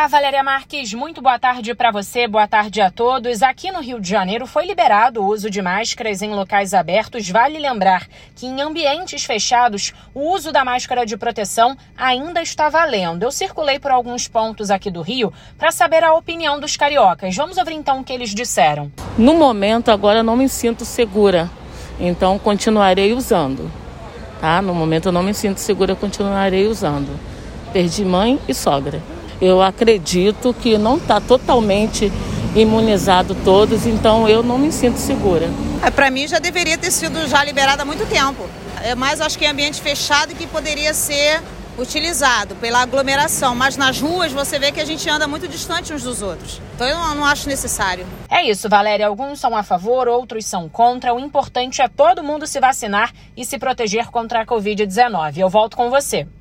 Valéria Marques, muito boa tarde para você, boa tarde a todos. Aqui no Rio de Janeiro foi liberado o uso de máscaras em locais abertos. Vale lembrar que em ambientes fechados o uso da máscara de proteção ainda está valendo. Eu circulei por alguns pontos aqui do Rio para saber a opinião dos cariocas. Vamos ouvir então o que eles disseram. No momento agora não me sinto segura, então continuarei usando. Tá? No momento eu não me sinto segura, continuarei usando. Perdi mãe e sogra. Eu acredito que não está totalmente imunizado todos, então eu não me sinto segura. Para mim já deveria ter sido já liberado há muito tempo. Mas acho que em ambiente fechado que poderia ser utilizado pela aglomeração. Mas nas ruas você vê que a gente anda muito distante uns dos outros. Então eu não acho necessário. É isso, Valéria. Alguns são a favor, outros são contra. O importante é todo mundo se vacinar e se proteger contra a Covid-19. Eu volto com você.